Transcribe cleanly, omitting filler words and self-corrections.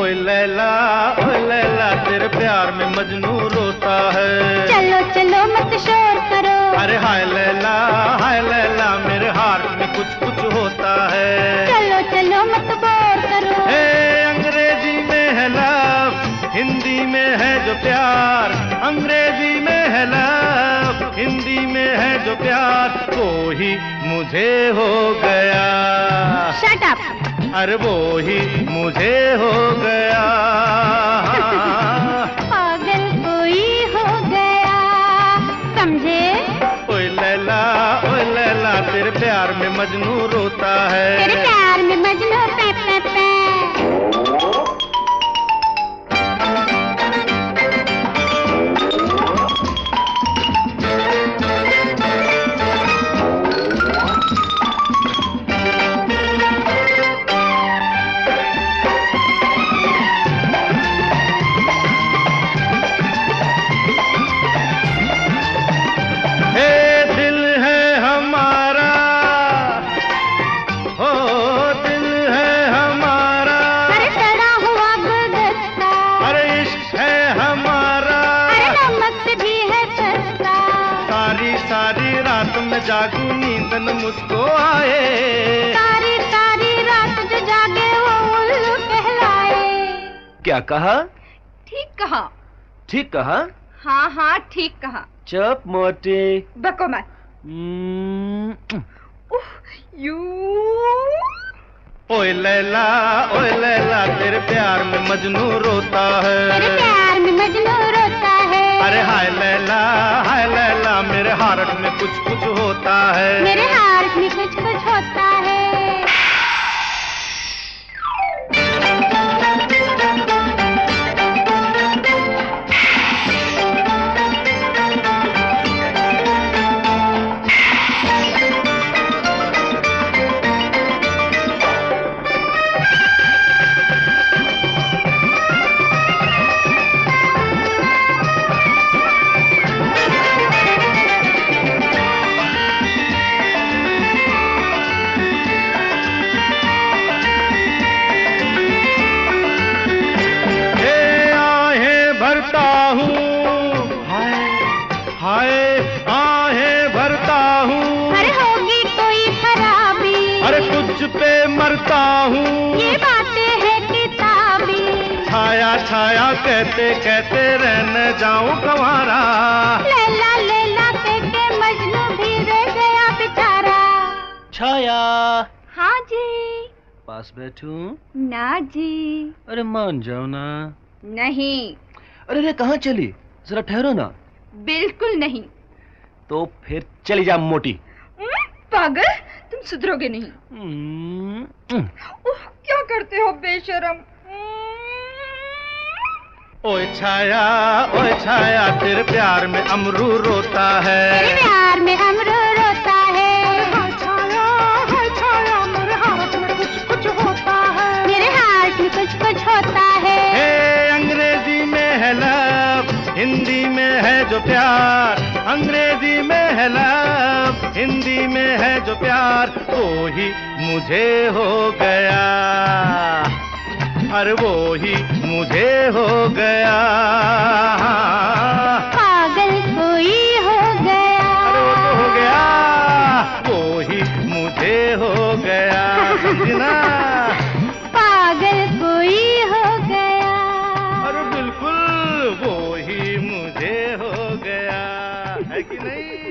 ओए लैला तेरे प्यार में मजनू रोता है। चलो चलो मत शोर करो। अरे हाय लैला मेरे हार्ट में कुछ कुछ होता है। चलो चलो मत बोर करो। अंग्रेजी में है लव, हिंदी में है जो प्यार। अंग्रेजी में है लव, हिंदी में है जो प्यार, वो ही मुझे हो गया। Shut up. अरे वो ही मुझे हो गया। पागल कोई हो गया, समझे? ओए लैला तेरे प्यार में मजनू रोता है। तेरे प्यार में मजनू पे पे पे। जागू नींद न मुझको आए। सारी सारी रात जो जागे वो उल्लू कहलाए। क्या कहा? ठीक कहा। ठीक कहा? हाँ हाँ ठीक कहा। चुप मोटे। बको मत। यू। ओए लैला तेरे प्यार में मजनू रोता है। तेरे प्यार में मजनू रोता है। अरे हाय लैला मेरे हार्ट में कुछ कुछ होता है। मेरे हार्ट में कुछ कुछ होता है। पे मरता हूँ, ये बातें है किताबी। छाया छाया कहते कहते रहने जाऊं कंवारा। लैला लैला कहके मजनू भी रह गया बेचारा। छाया। हाँ जी। पास बैठूं? ना जी। अरे मान जाओ ना। नहीं। अरे कहाँ चली? जरा ठहरो ना। बिल्कुल नहीं। तो फिर चली जा मोटी। पागल, तुम सुधरोगे नहीं। क्या करते हो बेशरम। ओए छाया तेरे प्यार में अमरू रोता है। तेरे प्यार में अमरू रोता है। हाय छाया मेरे हार्ट में कुछ कुछ होता है। मेरे हार्ट में कुछ कुछ होता है। अंग्रेजी में है लव, हिंदी में है जो प्यार। अंग्रेजी में है लव, हिंदी में है जो प्यार, वो ही मुझे हो गया। अरे वो ही मुझे हो गया। पागल कोई हो गया। अरे वो तो हो गया, वो ही मुझे हो गया। समझना? पागल कोई हो गया। अरे बिल्कुल वो ही मुझे हो गया, है कि नहीं?